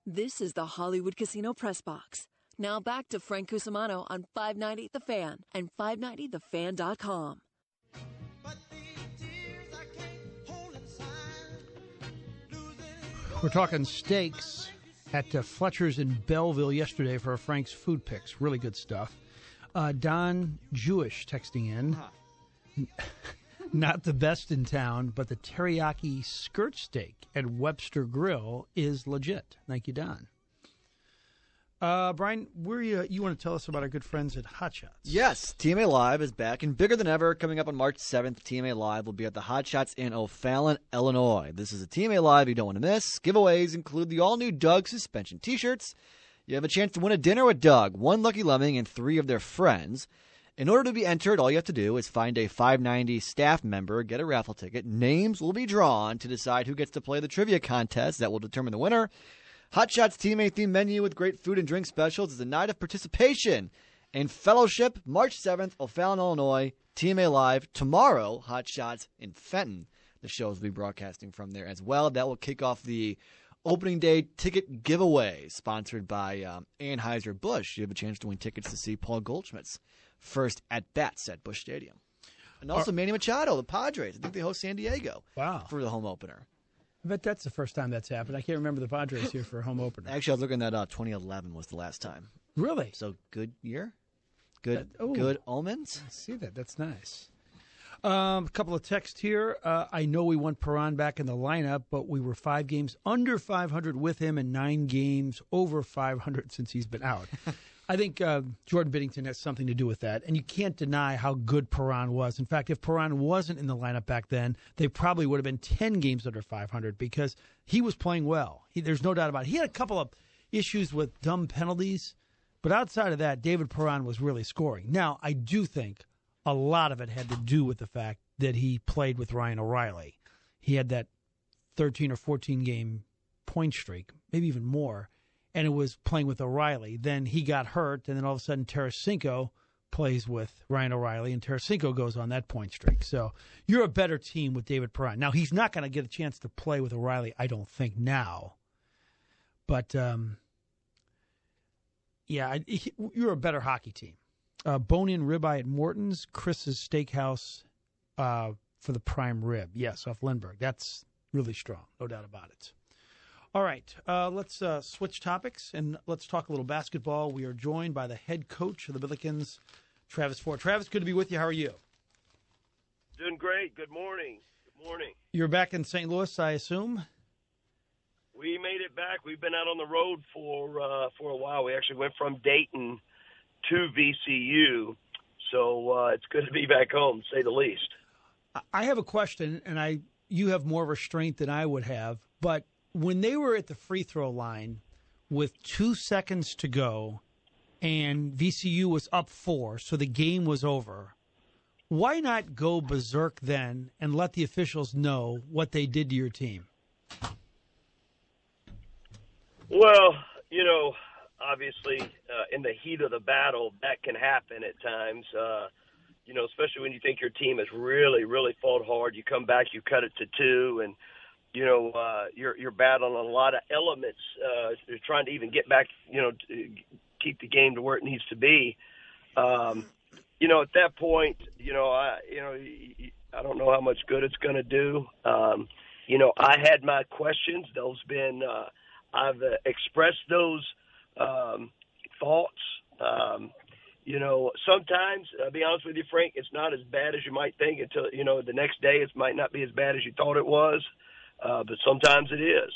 This is the Hollywood Casino Press Box. Now back to Frank Cusimano on 590 The Fan and 590thefan.com. We're talking steaks at Fletcher's in Belleville yesterday for Frank's Food Picks. Really good stuff. Don Jewish texting in. Not the best in town, but the teriyaki skirt steak at Webster Grill is legit. Thank you, Don. Brian, you want to tell us about our good friends at Hot Shots? Yes, TMA Live is back and bigger than ever. Coming up on March 7th, TMA Live will be at the Hot Shots in O'Fallon, Illinois. This is a TMA Live you don't want to miss. Giveaways include the all-new Doug Suspension T-shirts. You have a chance to win a dinner with Doug, one Lucky Lemming, and 3 of their friends. In order to be entered, all you have to do is find a 590 staff member, get a raffle ticket. Names will be drawn to decide who gets to play the trivia contest that will determine the winner. Hot Shots teammate themed menu with great food and drink specials is a night of participation and fellowship. March 7th, O'Fallon, Illinois. TMA Live. Tomorrow, Hot Shots in Fenton. The shows will be broadcasting from there as well. That will kick off the opening day ticket giveaway sponsored by Anheuser-Busch. You have a chance to win tickets to see Paul Goldschmidt's first at-bats at Busch Stadium. And also Manny Machado, the Padres. I think they host San Diego for the home opener. I bet that's the first time that's happened. I can't remember the Padres here for a home opener. Actually, I was looking that up. 2011 was the last time. Really? So good year? Good omens? I see that. That's nice. A couple of texts here. I know we want Perron back in the lineup, but we were 5 games under 500 with him and 9 games over 500 since he's been out. I think Jordan Binnington has something to do with that, and you can't deny how good Perron was. In fact, if Perron wasn't in the lineup back then, they probably would have been 10 games under 500 because he was playing well. There's no doubt about it. He had a couple of issues with dumb penalties, but outside of that, David Perron was really scoring. Now, I do think a lot of it had to do with the fact that he played with Ryan O'Reilly. He had that 13 or 14 game point streak, maybe even more, and it was playing with O'Reilly. Then he got hurt, and then all of a sudden Tarasenko plays with Ryan O'Reilly, and Tarasenko goes on that point streak. So you're a better team with David Perron. Now, he's not going to get a chance to play with O'Reilly, I don't think, now. But, you're a better hockey team. Bone-in ribeye at Morton's, Chris's Steakhouse for the prime rib. Yes, off Lindbergh. That's really strong, no doubt about it. All right, let's switch topics, and let's talk a little basketball. We are joined by the head coach of the Billikens, Travis Ford. Travis, good to be with you. How are you? Doing great. Good morning. Good morning. You're back in St. Louis, I assume? We made it back. We've been out on the road for a while. We actually went from Dayton to VCU, so it's good to be back home, to say the least. I have a question, and you have more restraint than I would have, but when they were at the free throw line with 2 seconds to go and VCU was up 4, so the game was over, why not go berserk then and let the officials know what they did to your team? Well, obviously in the heat of the battle, that can happen at times, especially when you think your team has really, really fought hard. You come back, you cut it to 2, and you're battling a lot of elements. You're trying to even get back, to keep the game to where it needs to be. At that point, I don't know how much good it's going to do. I had my questions. I've expressed those thoughts. Sometimes, I'll be honest with you, Frank, it's not as bad as you might think until, the next day it might not be as bad as you thought it was. But sometimes it is.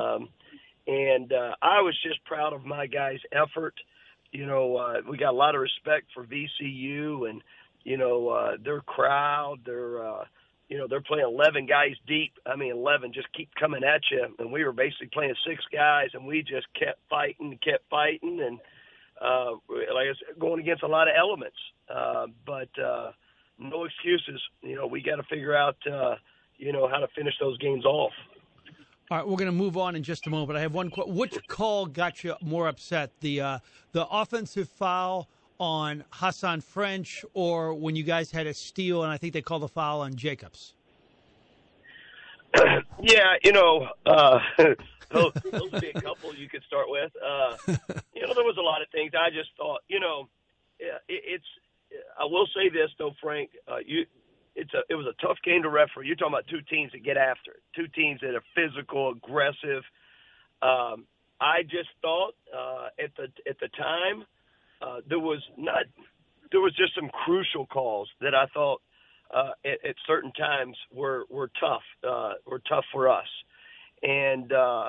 I was just proud of my guys' effort. We got a lot of respect for VCU and, their crowd. They're playing 11 guys deep. 11 just keep coming at you. And we were basically playing 6 guys, and we just kept fighting. And, like I said, going against a lot of elements. But no excuses. We got to figure out how to finish those games off. All right, we're going to move on in just a moment. I have one question. Which call got you more upset, the offensive foul on Hassan French or when you guys had a steal and I think they called a foul on Jacobs? Yeah, those would be a couple you could start with. There was a lot of things. I just thought, it's. I will say this though, Frank. It was a tough game to referee. You're talking about two teams that get after it, two teams that are physical, aggressive. I just thought at the time there was just some crucial calls that I thought at certain times were tough for us, and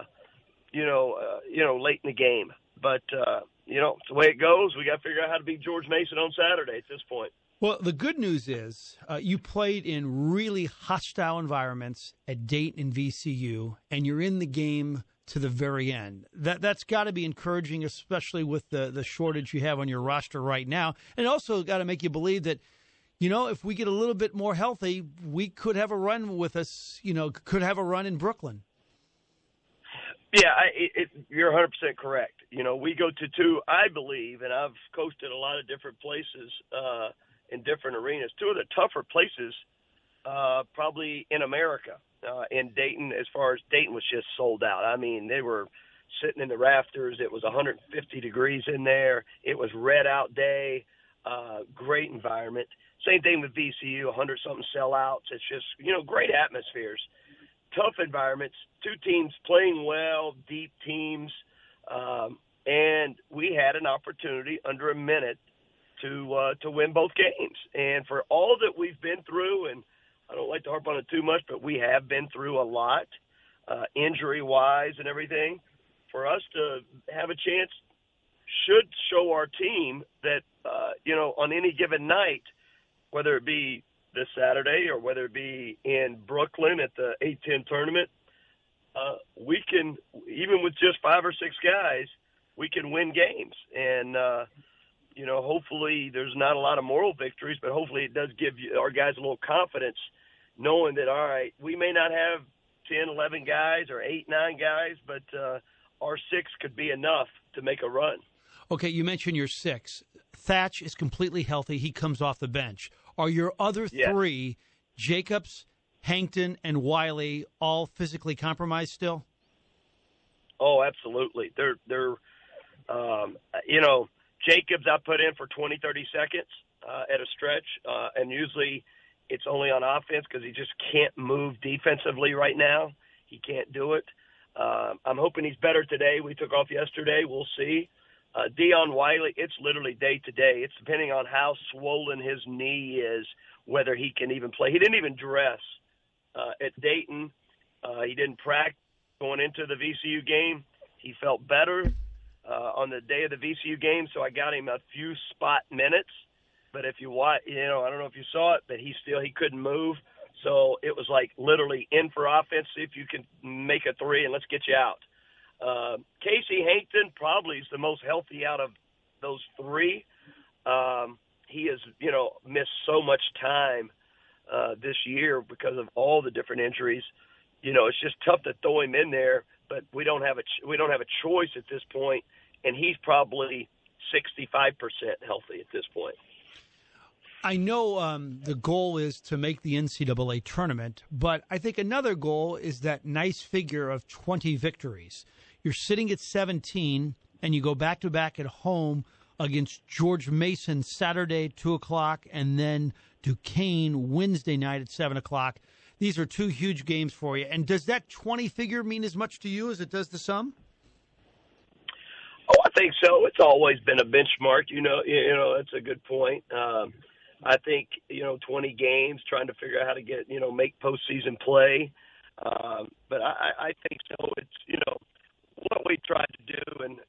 late in the game. But it's the way it goes. We got to figure out how to beat George Mason on Saturday at this point. Well, the good news is you played in really hostile environments at Dayton and VCU, and you're in the game to the very end. That's got to be encouraging, especially with the shortage you have on your roster right now. And also got to make you believe that, if we get a little bit more healthy, we could have a run with us, could have a run in Brooklyn. Yeah, you're 100% correct. We go to two, I believe, and I've coached at a lot of different places in different arenas. Two of the tougher places probably in America. In Dayton, as far as Dayton was just sold out. I mean, they were sitting in the rafters. It was 150 degrees in there. It was red out day. Great environment. Same thing with VCU, 100-something sellouts. It's just, great atmospheres. Tough environments, two teams playing well, deep teams, and we had an opportunity under a minute to win both games. And for all that we've been through, and I don't like to harp on it too much, but we have been through a lot, injury-wise and everything. For us to have a chance should show our team that, on any given night, whether it be this Saturday or whether it be in Brooklyn at the A-10 tournament, we can, even with just 5 or 6 guys, we can win games. And, hopefully there's not a lot of moral victories, but hopefully it does give our guys a little confidence knowing that, all right, we may not have 10, 11 guys or 8, 9 guys, but our 6 could be enough to make a run. Okay, you mentioned your 6. Thatch is completely healthy. He comes off the bench. Are your other 3, Jacobs, Hankton, and Wiley, all physically compromised still? Oh, absolutely. They're Jacobs I put in for 20, 30 seconds at a stretch, and usually it's only on offense because he just can't move defensively right now. He can't do it. I'm hoping he's better today. We took off yesterday. We'll see. Dion Wiley, it's literally day to day. It's depending on how swollen his knee is, whether he can even play. He didn't even dress at Dayton. He didn't practice going into the VCU game. He felt better on the day of the VCU game, so I got him a few spot minutes. But if you watch, I don't know if you saw it, but he couldn't move. So it was like literally in for offense, see if you can make a 3 and let's get you out. Casey Hankton probably is the most healthy out of those 3. He has, missed so much time this year because of all the different injuries. It's just tough to throw him in there, but we don't have a choice at this point, and he's probably 65% healthy at this point. I know the goal is to make the NCAA tournament, but I think another goal is that nice figure of 20 victories. You're sitting at 17, and you go back-to-back at home against George Mason Saturday, 2 o'clock, and then Duquesne Wednesday night at 7 o'clock. These are 2 huge games for you. And does that 20 figure mean as much to you as it does to some? Oh, I think so. It's always been a benchmark. That's a good point. I think, 20 games, trying to figure out how to get, make postseason play. But I think so. It's, what we tried to do, and,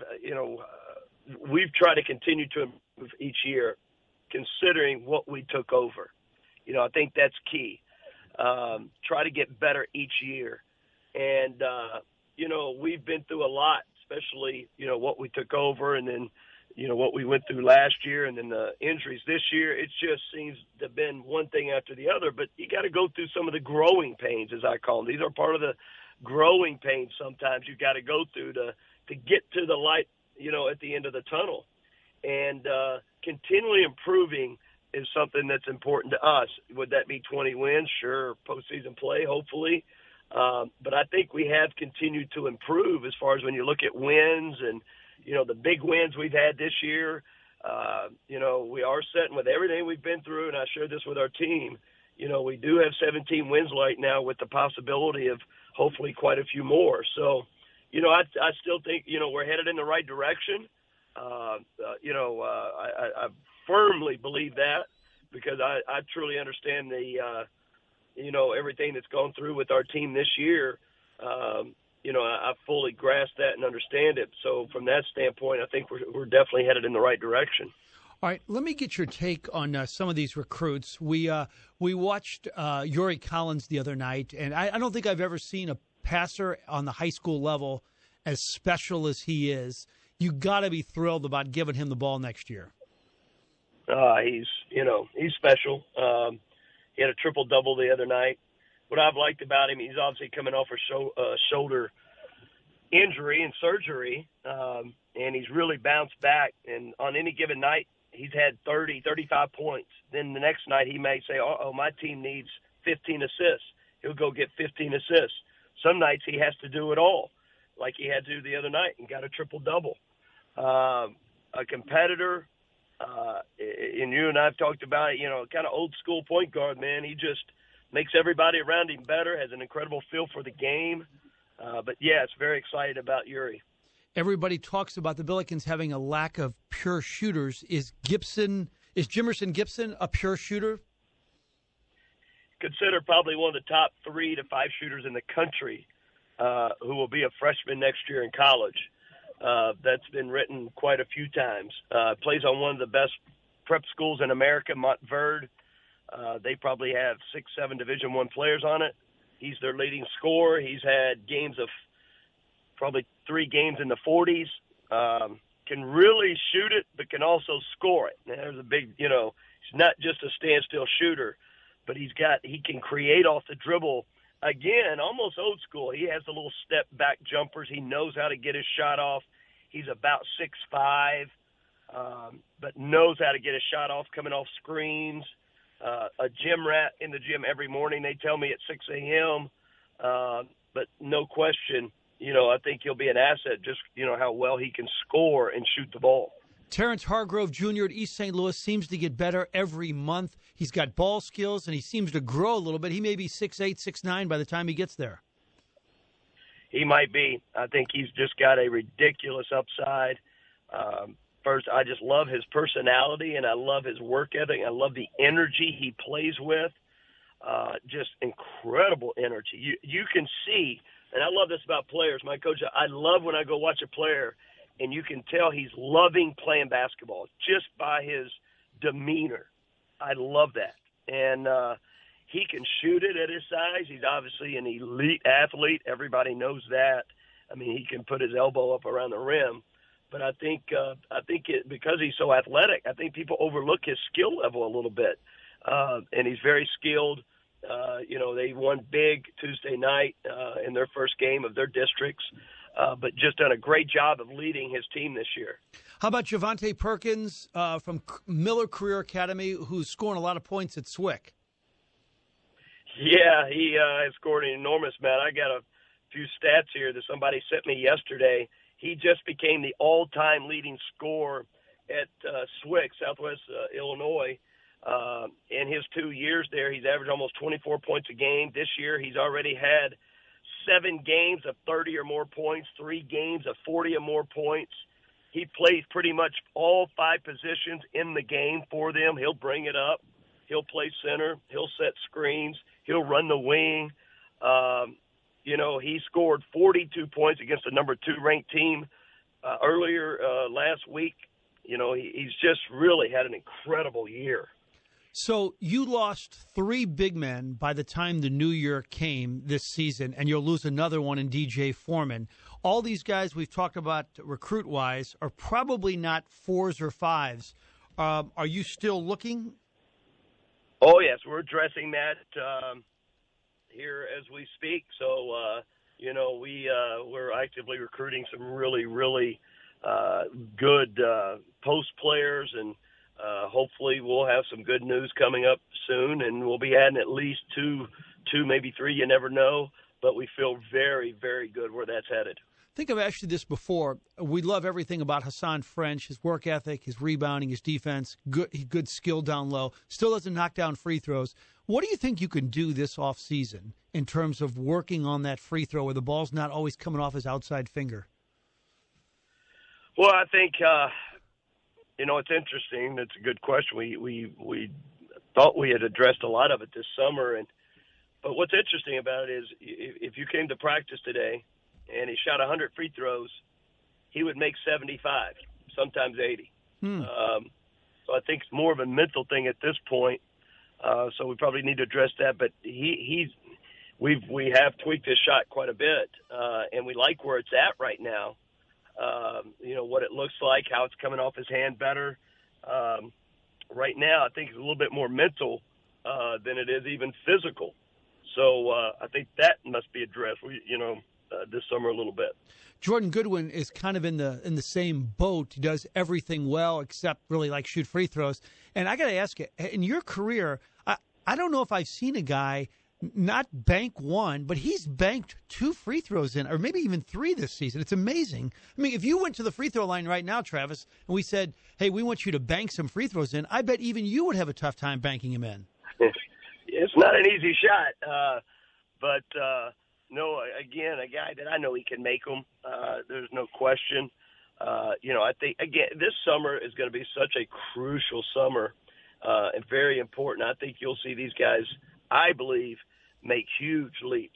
we've tried to continue to improve each year, considering what we took over. I think that's key. Try to get better each year. And, we've been through a lot, especially, what we took over and then, what we went through last year and then the injuries this year. It just seems to have been one thing after the other. But you got to go through some of the growing pains, as I call them. These are part of the growing pains sometimes you got to go through to get to the light, at the end of the tunnel. And continually improving is something that's important to us. Would that be 20 wins? Sure. Postseason play, hopefully. But I think we have continued to improve as far as when you look at wins and, the big wins we've had this year. We are setting with everything we've been through, and I shared this with our team. We do have 17 wins right now with the possibility of hopefully quite a few more. So, I still think, we're headed in the right direction. I firmly believe that because I truly understand the, everything that's gone through with our team this year. I fully grasp that and understand it. So from that standpoint, I think we're definitely headed in the right direction. All right, let me get your take on some of these recruits. We watched Yuri Collins the other night, and I don't think I've ever seen a passer on the high school level as special as he is. You got to be thrilled about giving him the ball next year. He's special. He had a triple-double the other night. What I've liked about him, he's obviously coming off a shoulder injury and surgery, and he's really bounced back. And on any given night, he's had 30, 35 points. Then the next night he may say, my team needs 15 assists. He'll go get 15 assists. Some nights he has to do it all, like he had to the other night and got a triple-double. A competitor, and you and I have talked about it, kind of old-school point guard, man. He just makes everybody around him better, has an incredible feel for the game. But, yeah, it's very excited about Yuri. Everybody talks about the Billikens having a lack of pure shooters. Is Jimerson Gibson a pure shooter? Considered probably one of the top 3 to 5 shooters in the country who will be a freshman next year in college. That's been written quite a few times. Plays on one of the best prep schools in America, Montverde. They probably have 6-7 Division I players on it. He's their leading scorer. He's had games of probably 3 games in the 40s. Can really shoot it, but can also score it. Now, there's a big, he's not just a standstill shooter, but he can create off the dribble. Again, almost old school. He has the little step back jumpers. He knows how to get his shot off. He's about 6'5", but knows how to get his shot off coming off screens. A gym rat in the gym every morning, they tell me at 6 a.m. But no question, I think he'll be an asset just, how well he can score and shoot the ball. Terrence Hargrove Jr. at East St. Louis seems to get better every month. He's got ball skills, and he seems to grow a little bit. He may be 6'8", 6'9" by the time he gets there. He might be. I think he's just got a ridiculous upside. First, I just love his personality, and I love his work ethic. I love the energy he plays with. Just incredible energy. You can see, and I love this about players. My coach, I love when I go watch a player, and you can tell he's loving playing basketball just by his demeanor. I love that. And he can shoot it at his size. He's obviously an elite athlete. Everybody knows that. I mean, he can put his elbow up around the rim. But I think because he's so athletic, I think people overlook his skill level a little bit. And he's very skilled. They won big Tuesday night in their first game of their districts, but just done a great job of leading his team this year. How about Javante Perkins from Miller Career Academy, who's scoring a lot of points at Swick? Yeah, he has scored an enormous amount. I got a few stats here that somebody sent me yesterday. He just became the all-time leading scorer at Swick, Southwest Illinois. In his 2 years there, he's averaged almost 24 points a game. This year, he's already had 7 games of 30 or more points, 3 games of 40 or more points. He plays pretty much all 5 positions in the game for them. He'll bring it up. He'll play center. He'll set screens. He'll run the wing. He scored 42 points against the number 2 ranked team earlier last week. He's just really had an incredible year. So you lost 3 big men by the time the new year came this season, and you'll lose another one in DJ Foreman. All these guys we've talked about recruit-wise are probably not 4s or 5s. Are you still looking? Oh, yes. We're addressing that here as we speak. So, we're actively recruiting some really, really good post players, and hopefully we'll have some good news coming up soon, and we'll be adding at least two, maybe 3, you never know, but we feel very, very good where that's headed. I think I've asked you this before. We love everything about Hassan French, his work ethic, his rebounding, his defense, good skill down low, still doesn't knock down free throws. What do you think you can do this offseason in terms of working on that free throw where the ball's not always coming off his outside finger? Well, I think, it's interesting. That's a good question. We thought we had addressed a lot of it this summer. But what's interesting about it is if you came to practice today and he shot 100 free throws, he would make 75, sometimes 80. So I think it's more of a mental thing at this point. So we probably need to address that. But we have tweaked his shot quite a bit, and we like where it's at right now. What it looks like, how it's coming off his hand better. Right now, I think it's a little bit more mental than it is even physical. So I think that must be addressed. This summer a little bit. Jordan Goodwin is kind of in the same boat. He does everything well except really like shoot free throws. And I got to ask you, in your career, I don't know if I've seen a guy not bank one, but he's banked 2 free throws in, or maybe even 3 this season. It's amazing. I mean, if you went to the free throw line right now, Travis, and we said, hey, we want you to bank some free throws in, I bet even you would have a tough time banking them in. It's not an easy shot, but no, again, a guy that I know he can make them. There's no question. I think, again, this summer is going to be such a crucial summer and very important. I think you'll see these guys, I believe, make huge leaps.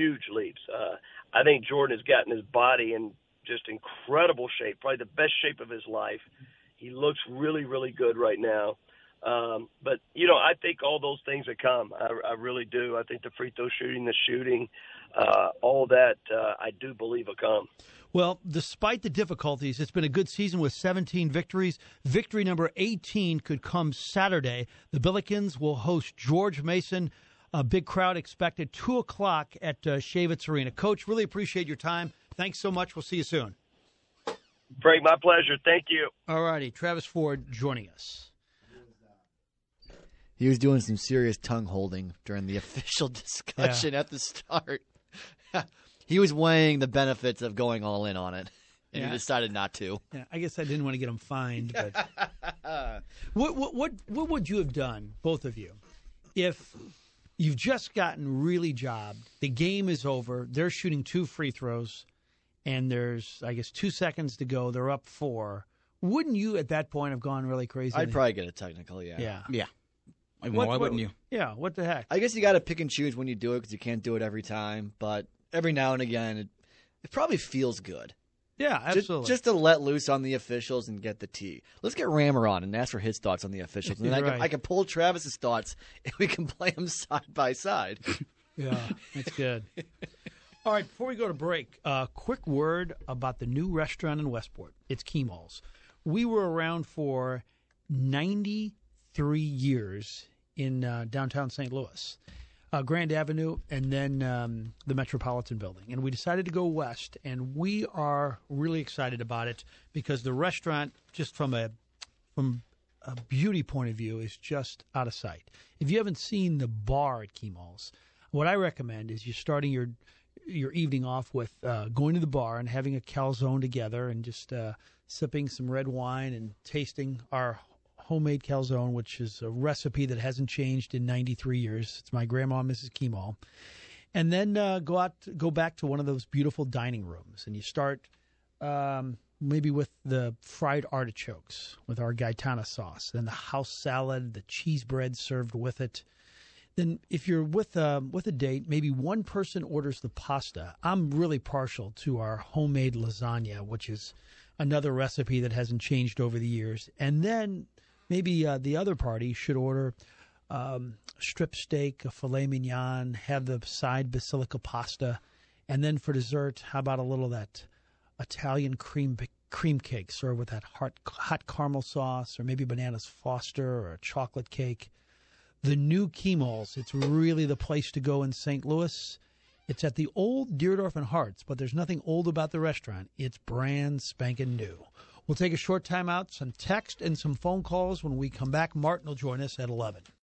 I think Jordan has gotten his body in just incredible shape, probably the best shape of his life. He looks really, really good right now. But I think all those things that come, I really do. I think the free throw shooting, the shooting, all that, I do believe will come. Well, despite the difficulties, it's been a good season with 17 victories. Victory number 18 could come Saturday. The Billikens will host George Mason. A big crowd expected, 2 o'clock at Shavitz Arena. Coach, really appreciate your time. Thanks so much. We'll see you soon. Frank, my pleasure. Thank you. All righty. Travis Ford joining us. He was doing some serious tongue holding during the official discussion at the start. He was weighing the benefits of going all in on it, and he decided not to. Yeah, I guess I didn't want to get him fined. But what would you have done, both of you, if you've just gotten really jobbed, the game is over, they're shooting 2 free throws, and there's, I guess, 2 seconds to go, they're up 4. Wouldn't you at that point have gone really crazy? I'd probably get a technical, Yeah. Why wouldn't you? Yeah, what the heck? I guess you got to pick and choose when you do it because you can't do it every time. But every now and again, it probably feels good. Yeah, absolutely. Just to let loose on the officials and get the tea. Let's get Rammer on and ask for his thoughts on the officials. And then I can pull Travis's thoughts and we can play them side by side. Yeah, that's good. All right, before we go to break, a quick word about the new restaurant in Westport. It's Kemal's. We were around for 93 years in downtown St. Louis, Grand Avenue, and then the Metropolitan Building. And we decided to go west, and we are really excited about it because the restaurant, just from a beauty point of view, is just out of sight. If you haven't seen the bar at Kemal's, what I recommend is you're starting your evening off with going to the bar and having a calzone together and just sipping some red wine and tasting our homemade calzone, which is a recipe that hasn't changed in 93 years. It's my grandma, Mrs. Kemal. And then go back to one of those beautiful dining rooms, and you start maybe with the fried artichokes with our Gaetana sauce, then the house salad, the cheese bread served with it. Then if you're with a date, maybe one person orders the pasta. I'm really partial to our homemade lasagna, which is another recipe that hasn't changed over the years. And then maybe the other party should order strip steak, a filet mignon, have the side basilica pasta, and then for dessert, how about a little of that Italian cream cake served with that hot caramel sauce, or maybe bananas Foster or a chocolate cake. The new Kemal's, it's really the place to go in St. Louis. It's at the old Deerdorf and Harts, but there's nothing old about the restaurant. It's brand spanking new. We'll take a short time out, some text and some phone calls. When we come back, Martin will join us at 11.